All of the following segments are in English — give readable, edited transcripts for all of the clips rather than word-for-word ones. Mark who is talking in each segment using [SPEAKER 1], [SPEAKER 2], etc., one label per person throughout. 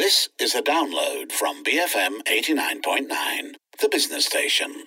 [SPEAKER 1] This is a download from BFM 89.9, the business station.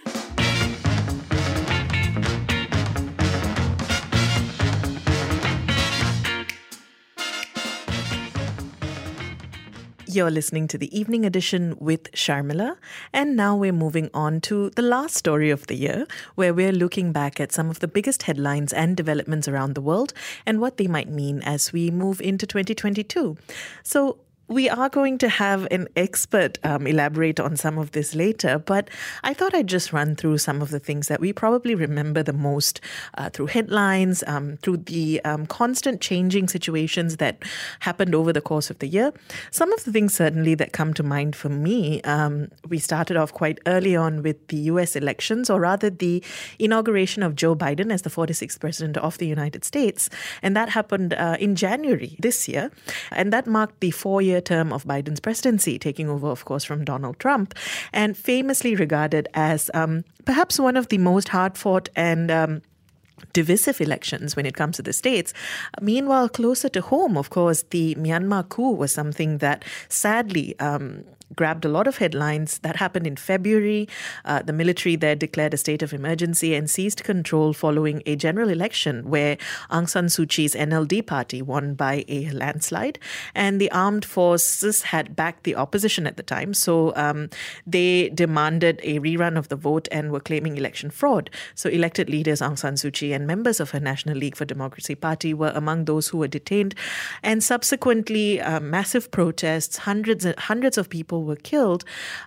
[SPEAKER 2] You're listening to the evening edition with Sharmila, and now we're moving on to the last story of the year, where we're looking back at some of the biggest headlines and developments around the world and what they might mean as we move into 2022. So we are going to have an expert elaborate on some of this later, but I thought I'd just run through some of the things that we probably remember the most through headlines, through the constant changing situations that happened over the course of the year. Some of the things certainly that come to mind for me, we started off quite early on with the US elections, or rather the inauguration of Joe Biden as the 46th president of the United States. And that happened in January this year. And that marked the 4-year term of Biden's presidency, taking over, of course, from Donald Trump, and famously regarded as perhaps one of the most hard-fought and divisive elections when it comes to the states. Meanwhile, closer to home, of course, the Myanmar coup was something that sadly grabbed a lot of headlines. That happened in February. The military there declared a state of emergency and seized control following a general election where Aung San Suu Kyi's NLD party won by a landslide. And the armed forces had backed the opposition at the time. So they demanded a rerun of the vote and were claiming election fraud. So elected leaders Aung San Suu Kyi and members of her National League for Democracy party were among those who were detained. And subsequently, massive protests, hundreds of people were killed.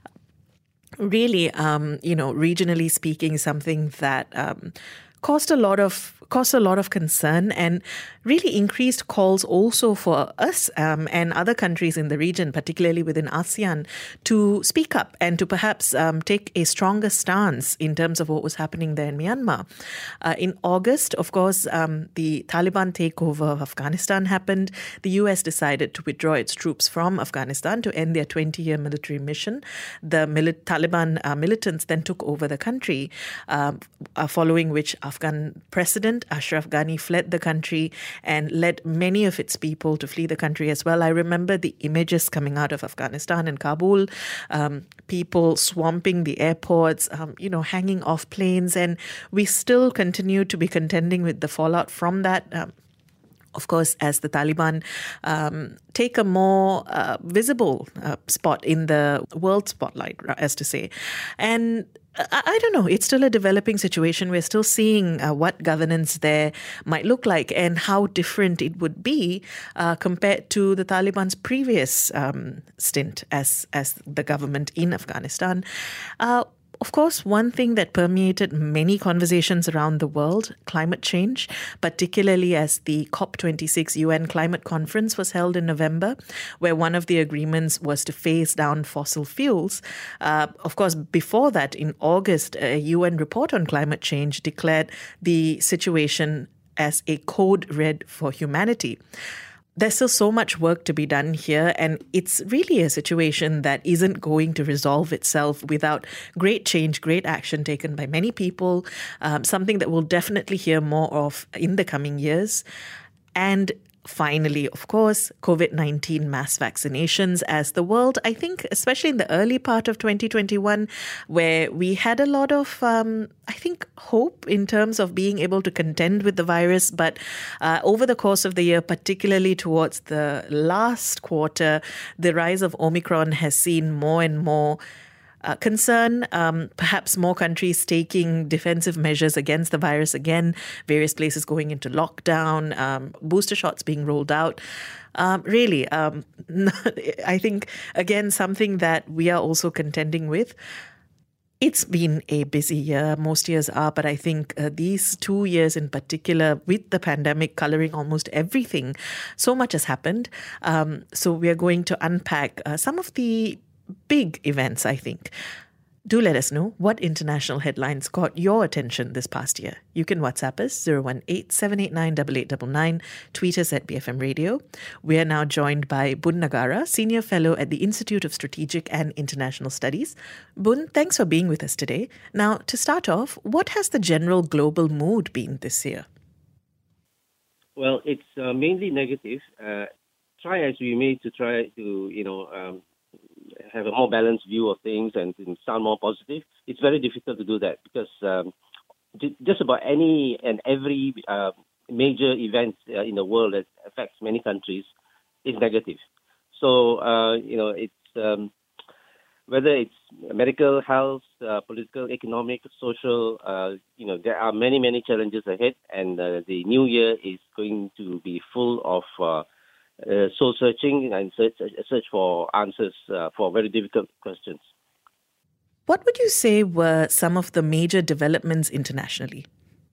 [SPEAKER 2] Really, regionally speaking, something that caused a lot of concern and really increased calls also for us and other countries in the region, particularly within ASEAN, to speak up and to perhaps take a stronger stance in terms of what was happening there in Myanmar. In August, of course, the Taliban takeover of Afghanistan happened. The US decided to withdraw its troops from Afghanistan to end their 20-year military mission. The Taliban militants then took over the country, following which Afghan President Ashraf Ghani fled the country and led many of its people to flee the country as well. I remember the images coming out of Afghanistan and Kabul, people swamping the airports, hanging off planes, and we still continue to be contending with the fallout from that. Of course, as the Taliban take a more visible spot in the world spotlight, as to say. And I don't know, it's still a developing situation. We're still seeing what governance there might look like and how different it would be compared to the Taliban's previous stint as the government in Afghanistan. Of course, one thing that permeated many conversations around the world, climate change, particularly as the COP26 UN climate conference was held in November, where one of the agreements was to phase down fossil fuels. Of course, before that, in August, a UN report on climate change declared the situation as a code red for humanity. There's still so much work to be done here, and it's really a situation that isn't going to resolve itself without great change, great action taken by many people, something that we'll definitely hear more of in the coming years. And finally, of course, COVID-19 mass vaccinations as the world, I think, especially in the early part of 2021, where we had a lot of, hope in terms of being able to contend with the virus. But over the course of the year, particularly towards the last quarter, the rise of Omicron has seen more and more concern, perhaps more countries taking defensive measures against the virus again, various places going into lockdown, booster shots being rolled out. I think, again, something that we are also contending with. It's been a busy year. Most years are, but I think these 2 years in particular, with the pandemic coloring almost everything, so much has happened. So we are going to unpack some of the big events, I think. Do let us know what international headlines caught your attention this past year. You can WhatsApp us 018-789-8899, tweet us at BFM Radio. We are now joined by Bun Nagara, Senior Fellow at the Institute of Strategic and International Studies. Bun, thanks for being with us today. Now, to start off, what has the general global mood been this year?
[SPEAKER 3] Well, it's mainly negative. try as we may to try to, have a more balanced view of things and sound more positive, it's very difficult to do that because just about any and every major event in the world that affects many countries is negative. So, it's whether it's medical, health, political, economic, social, there are many, many challenges ahead, and the new year is going to be full of soul searching and search for answers for very difficult questions.
[SPEAKER 2] What would you say were some of the major developments internationally?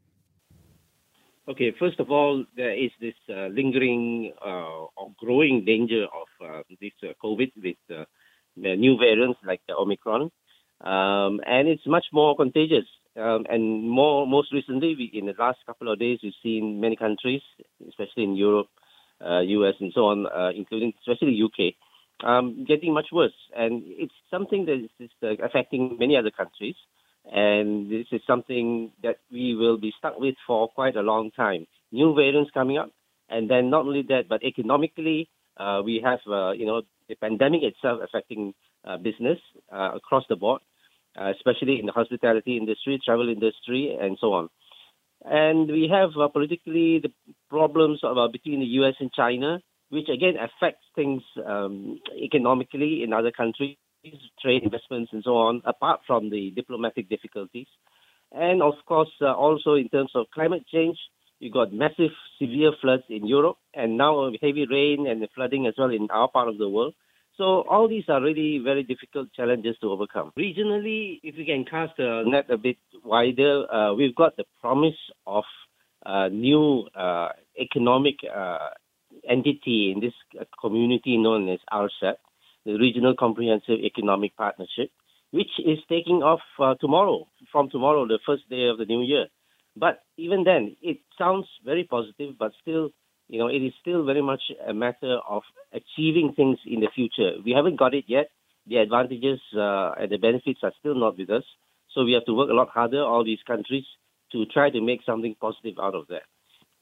[SPEAKER 3] Okay, first of all, there is this lingering or growing danger of this COVID with the new variants like the Omicron, and it's much more contagious. And most recently, in the last couple of days, we've seen many countries, especially in Europe, US, and so on, including especially UK, getting much worse. And it's something that is affecting many other countries. And this is something that we will be stuck with for quite a long time. New variants coming up. And then not only that, but economically, we have, the pandemic itself affecting business across the board, especially in the hospitality industry, travel industry, and so on. And we have politically the problems between the US and China, which again affects things economically in other countries, trade, investments, and so on, apart from the diplomatic difficulties. And of course, also in terms of climate change, you got massive, severe floods in Europe, and now heavy rain and flooding as well in our part of the world. So all these are really very difficult challenges to overcome. Regionally, if we can cast the net a bit wider, we've got the promise of a new economic entity in this community known as RCEP, the Regional Comprehensive Economic Partnership, which is taking off from tomorrow, the first day of the new year. But even then, it sounds very positive, but still, it is still very much a matter of achieving things in the future. We haven't got it yet. The advantages and the benefits are still not with us. So we have to work a lot harder, all these countries, to try to make something positive out of that.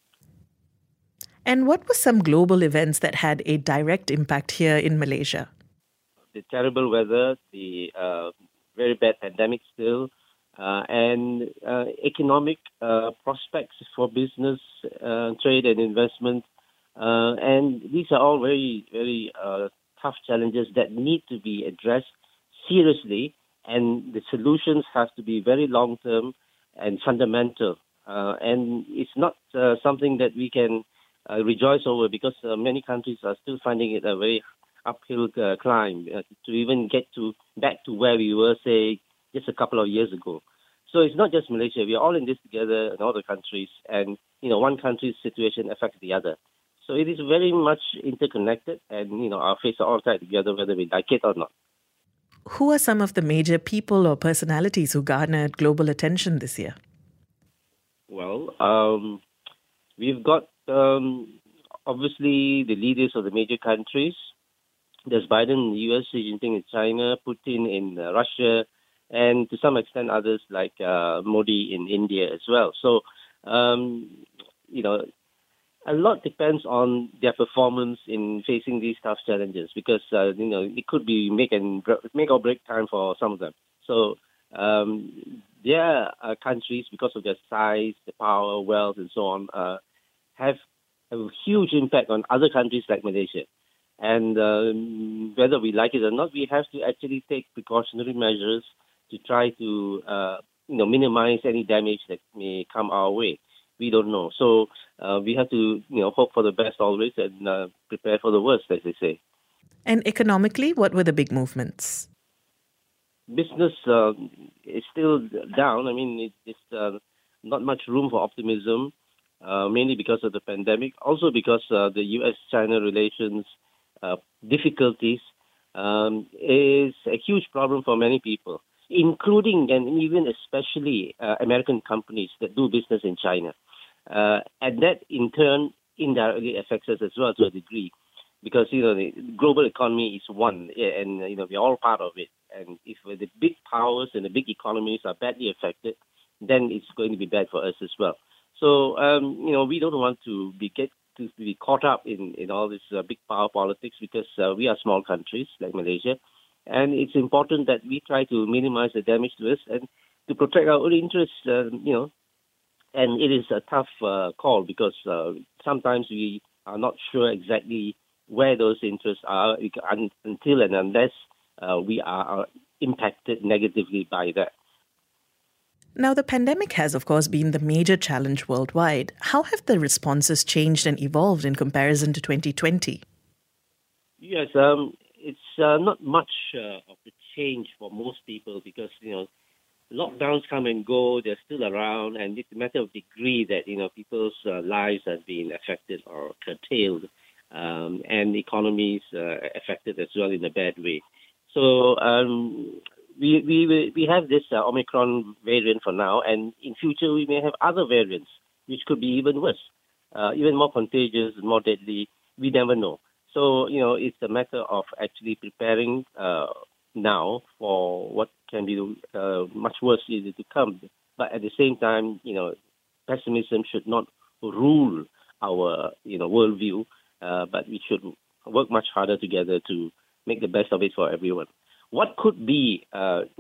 [SPEAKER 2] And what were some global events that had a direct impact here in Malaysia?
[SPEAKER 3] The terrible weather, the very bad pandemic still, and economic prospects for business, trade and investment. And these are all very, very tough challenges that need to be addressed seriously, and the solutions have to be very long-term and fundamental. And it's not something that we can rejoice over because many countries are still finding it a very uphill climb to even get back to where we were, say, just a couple of years ago. So it's not just Malaysia. We are all in this together in all the countries, and one country's situation affects the other. So it is very much interconnected, and our fates are all tied together whether we like it or not.
[SPEAKER 2] Who are some of the major people or personalities who garnered global attention this year?
[SPEAKER 3] Well, we've got obviously the leaders of the major countries. There's Biden in the US, Xi Jinping in China, Putin in Russia, and to some extent others like Modi in India as well. So, a lot depends on their performance in facing these tough challenges because, it could be make or break time for some of them. So, their countries, because of their size, the power, wealth, and so on, have a huge impact on other countries like Malaysia. And whether we like it or not, we have to actually take precautionary measures to try to, minimize any damage that may come our way. We don't know. So we have to, hope for the best always and prepare for the worst, as they say.
[SPEAKER 2] And economically, what were the big movements?
[SPEAKER 3] Business is still down. I mean, it's not much room for optimism, mainly because of the pandemic. Also because the U.S.-China relations difficulties is a huge problem for many people, including and even especially American companies that do business in China. And that, in turn, indirectly affects us as well to a degree because, the global economy is one and, we're all part of it. And if the big powers and the big economies are badly affected, then it's going to be bad for us as well. So, we don't want to get to be caught up in all this big power politics because we are small countries like Malaysia. And it's important that we try to minimize the damage to us and to protect our own interests, And it is a tough call because sometimes we are not sure exactly where those interests are until and unless we are impacted negatively by that.
[SPEAKER 2] Now, the pandemic has, of course, been the major challenge worldwide. How have the responses changed and evolved in comparison to 2020?
[SPEAKER 3] Yes, it's not much of a change for most people because, lockdowns come and go, they're still around, and it's a matter of degree that, people's lives have been affected or curtailed, and economies affected as well in a bad way. So we have this Omicron variant for now, and in future we may have other variants, which could be even worse, even more contagious, more deadly. We never know. So, it's a matter of actually preparing now for what can be much worse is to come. But at the same time, pessimism should not rule our, worldview, but we should work much harder together to make the best of it for everyone. What could be,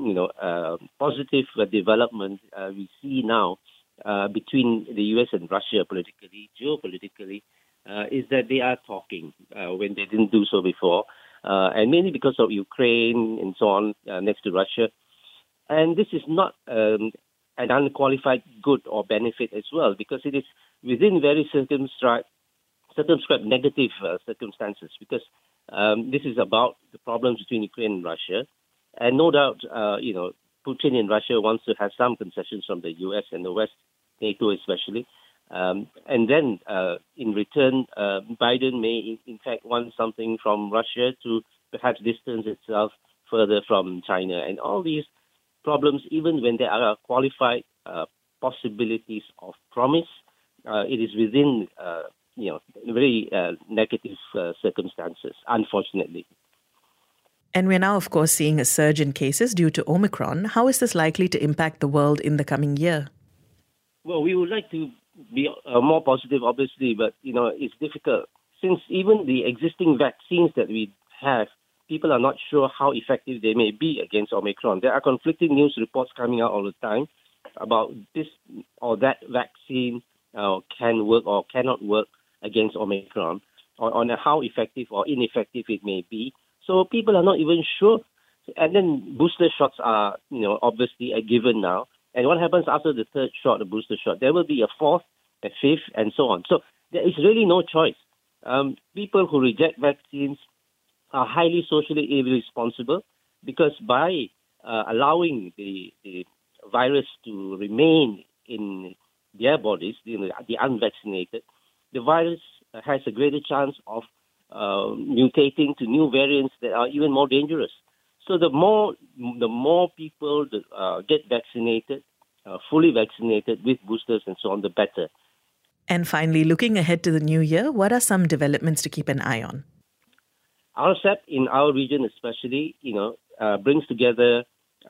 [SPEAKER 3] positive development we see now between the U.S. and Russia politically, geopolitically, is that they are talking when they didn't do so before, and mainly because of Ukraine and so on next to Russia. And this is not an unqualified good or benefit as well, because it is within very circumscribed negative circumstances, because this is about the problems between Ukraine and Russia. And no doubt, Putin in Russia wants to have some concessions from the U.S. and the West, NATO especially. And then, in return, Biden may, in fact, want something from Russia to perhaps distance itself further from China. And all these problems, even when there are qualified possibilities of promise, it is within, very negative circumstances, unfortunately.
[SPEAKER 2] And we're now, of course, seeing a surge in cases due to Omicron. How is this likely to impact the world in the coming year?
[SPEAKER 3] Well, we would like to be more positive, obviously, but, it's difficult. Since even the existing vaccines that we have, people are not sure how effective they may be against Omicron. There are conflicting news reports coming out all the time about this or that vaccine can work or cannot work against Omicron, or on how effective or ineffective it may be. So people are not even sure. And then booster shots are, obviously a given now. And what happens after the third shot, the booster shot? There will be a fourth, a fifth, and so on. So there is really no choice. People who reject vaccines are highly socially irresponsible, because by allowing the virus to remain in their bodies, the unvaccinated, the virus has a greater chance of mutating to new variants that are even more dangerous. So the more people get vaccinated, fully vaccinated with boosters and so on, the better.
[SPEAKER 2] And finally, looking ahead to the new year, what are some developments to keep an eye on?
[SPEAKER 3] RCEP in our region especially, brings together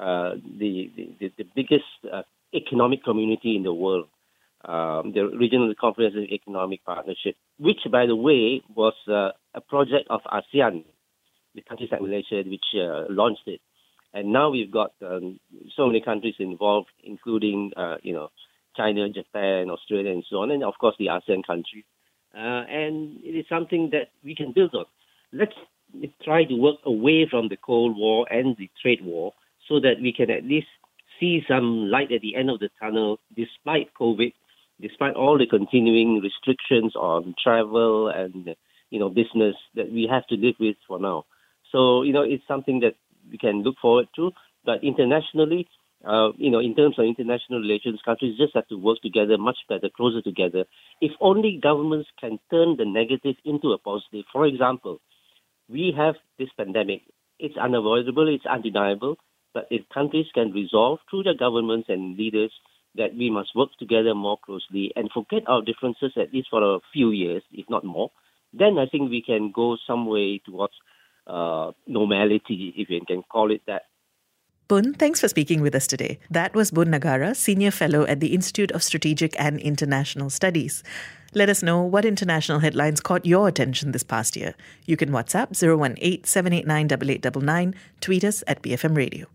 [SPEAKER 3] the biggest economic community in the world, the Regional Comprehensive Economic Partnership, which, by the way, was a project of ASEAN, the countries like Malaysia, which launched it. And now we've got so many countries involved, including, China, Japan, Australia, and so on, and of course the ASEAN countries. And it is something that we can build on. Let's try to work away from the Cold War and the trade war so that we can at least see some light at the end of the tunnel, despite COVID, despite all the continuing restrictions on travel and, business that we have to live with for now. So, it's something that we can look forward to. But internationally, in terms of international relations, countries just have to work together much better, closer together. If only governments can turn the negative into a positive. For example, we have this pandemic. It's unavoidable, it's undeniable. But if countries can resolve through their governments and leaders that we must work together more closely and forget our differences at least for a few years, if not more, then I think we can go some way towards normality, if you can call it that.
[SPEAKER 2] Bun, thanks for speaking with us today. That was Bun Nagara, Senior Fellow at the Institute of Strategic and International Studies. Let us know what international headlines caught your attention this past year. You can WhatsApp 018-789-8899, tweet us at BFM Radio.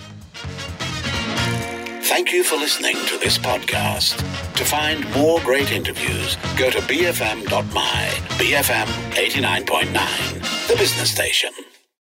[SPEAKER 1] Thank you for listening to this podcast. To find more great interviews, go to bfm.my, BFM 89.9, the business station.